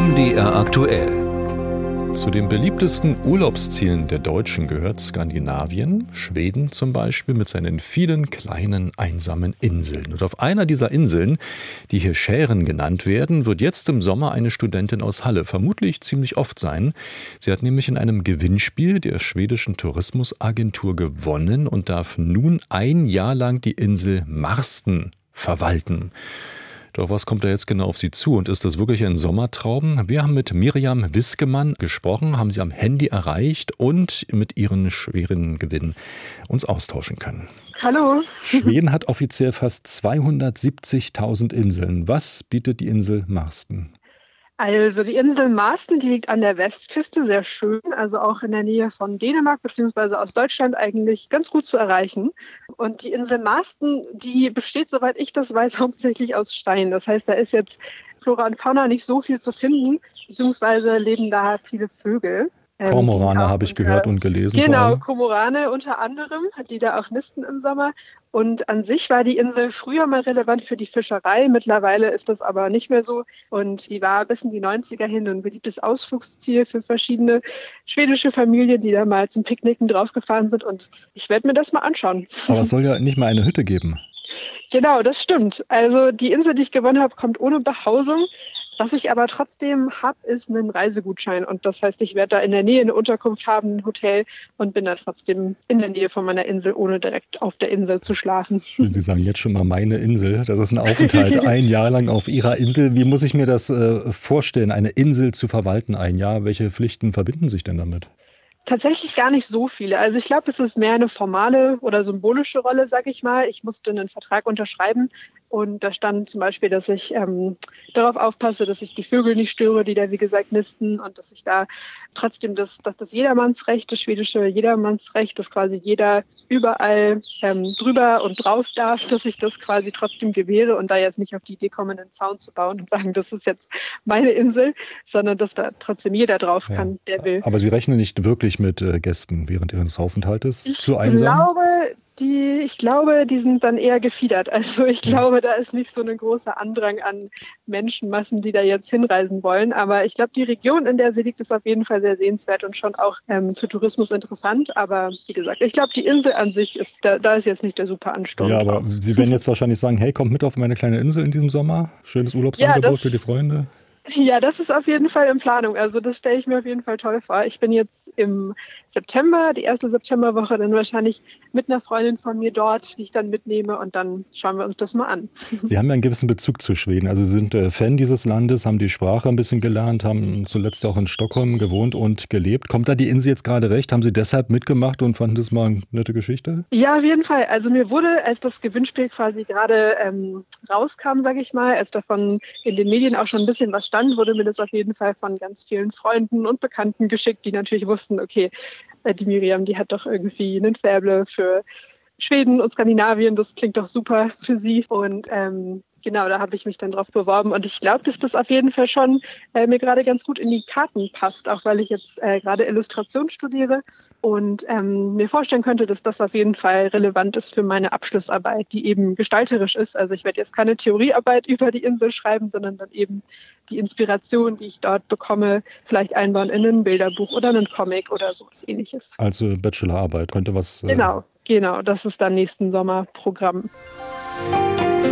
MDR aktuell. Zu den beliebtesten Urlaubszielen der Deutschen gehört Skandinavien, Schweden zum Beispiel, mit seinen vielen kleinen einsamen Inseln. Und auf einer dieser Inseln, die hier Schären genannt werden, wird jetzt im Sommer eine Studentin aus Halle vermutlich ziemlich oft sein. Sie hat nämlich in einem Gewinnspiel der schwedischen Tourismusagentur gewonnen und darf nun ein Jahr lang die Insel Marsten verwalten. Doch was kommt da jetzt genau auf Sie zu und ist das wirklich ein Sommertraum? Wir haben mit Miriam Wiskemann gesprochen, haben sie am Handy erreicht und mit ihren schweren Gewinn uns austauschen können. Hallo. Schweden hat offiziell fast 270.000 Inseln. Was bietet die Insel Marsten? Also die Insel Marsten, die liegt an der Westküste, sehr schön, also auch in der Nähe von Dänemark bzw. aus Deutschland eigentlich ganz gut zu erreichen. Und die Insel Marsten, die besteht, soweit ich das weiß, hauptsächlich aus Stein. Das heißt, da ist jetzt Flora und Fauna nicht so viel zu finden, beziehungsweise leben da viele Vögel. Kormorane habe ich gehört und gelesen. Genau, Kormorane unter anderem, die da auch nisten im Sommer. Und an sich war die Insel früher mal relevant für die Fischerei. Mittlerweile ist das aber nicht mehr so. Und die war bis in die 90er hin ein beliebtes Ausflugsziel für verschiedene schwedische Familien, die da mal zum Picknicken draufgefahren sind. Und ich werde mir das mal anschauen. Aber es soll ja nicht mal eine Hütte geben. Genau, das stimmt. Also die Insel, die ich gewonnen habe, kommt ohne Behausung. Was ich aber trotzdem habe, ist einen Reisegutschein. Und das heißt, ich werde da in der Nähe eine Unterkunft haben, ein Hotel und bin da trotzdem in der Nähe von meiner Insel, ohne direkt auf der Insel zu schlafen. Sie sagen jetzt schon mal meine Insel. Das ist ein Aufenthalt ein Jahr lang auf Ihrer Insel. Wie muss ich mir das vorstellen, eine Insel zu verwalten ein Jahr? Welche Pflichten verbinden sich denn damit? Tatsächlich gar nicht so viele. Also ich glaube, es ist mehr eine formale oder symbolische Rolle, sage ich mal. Ich musste einen Vertrag unterschreiben und da stand zum Beispiel, dass ich darauf aufpasse, dass ich die Vögel nicht störe, die da wie gesagt nisten und dass ich da trotzdem dass das Jedermannsrecht, das schwedische Jedermannsrecht, dass quasi jeder überall drüber und drauf darf, dass ich das quasi trotzdem gewähre und da jetzt nicht auf die Idee komme, einen Zaun zu bauen und sagen, das ist jetzt meine Insel, sondern dass da trotzdem jeder drauf kann, der will. Aber Sie rechnen nicht wirklich mit Gästen während Ihres Aufenthaltes? Ich glaube, die sind dann eher gefiedert. Also ich glaube, da ist nicht so ein großer Andrang an Menschenmassen, die da jetzt hinreisen wollen. Aber ich glaube, die Region, in der sie liegt, ist auf jeden Fall sehr sehenswert und schon auch für Tourismus interessant. Aber wie gesagt, ich glaube, die Insel an sich ist, da ist jetzt nicht der super Ansturm. Ja, aber Sie werden jetzt wahrscheinlich sagen, hey, kommt mit auf meine kleine Insel in diesem Sommer. Schönes Urlaubsangebot für die Freunde. Ja, das ist auf jeden Fall in Planung. Also das stelle ich mir auf jeden Fall toll vor. Ich bin jetzt im September, die erste Septemberwoche, dann wahrscheinlich mit einer Freundin von mir dort, die ich dann mitnehme und dann schauen wir uns das mal an. Sie haben ja einen gewissen Bezug zu Schweden. Also Sie sind Fan dieses Landes, haben die Sprache ein bisschen gelernt, haben zuletzt auch in Stockholm gewohnt und gelebt. Kommt da die Insel jetzt gerade recht? Haben Sie deshalb mitgemacht und fanden das mal eine nette Geschichte? Ja, auf jeden Fall. Also mir wurde, als das Gewinnspiel quasi gerade rauskam, sage ich mal, als davon in den Medien auch schon ein bisschen was stand, wurde mir das auf jeden Fall von ganz vielen Freunden und Bekannten geschickt, die natürlich wussten, okay, die Miriam, die hat doch irgendwie einen Faible für Schweden und Skandinavien, das klingt doch super für sie. Und genau, da habe ich mich dann drauf beworben und ich glaube, dass das auf jeden Fall schon mir gerade ganz gut in die Karten passt, auch weil ich jetzt gerade Illustration studiere und mir vorstellen könnte, dass das auf jeden Fall relevant ist für meine Abschlussarbeit, die eben gestalterisch ist. Also ich werde jetzt keine Theoriearbeit über die Insel schreiben, sondern dann eben die Inspiration, die ich dort bekomme, vielleicht einbauen in ein Bilderbuch oder einen Comic oder sowas Ähnliches. Also Bachelorarbeit könnte was... Genau, das ist dann nächsten Sommer Programm.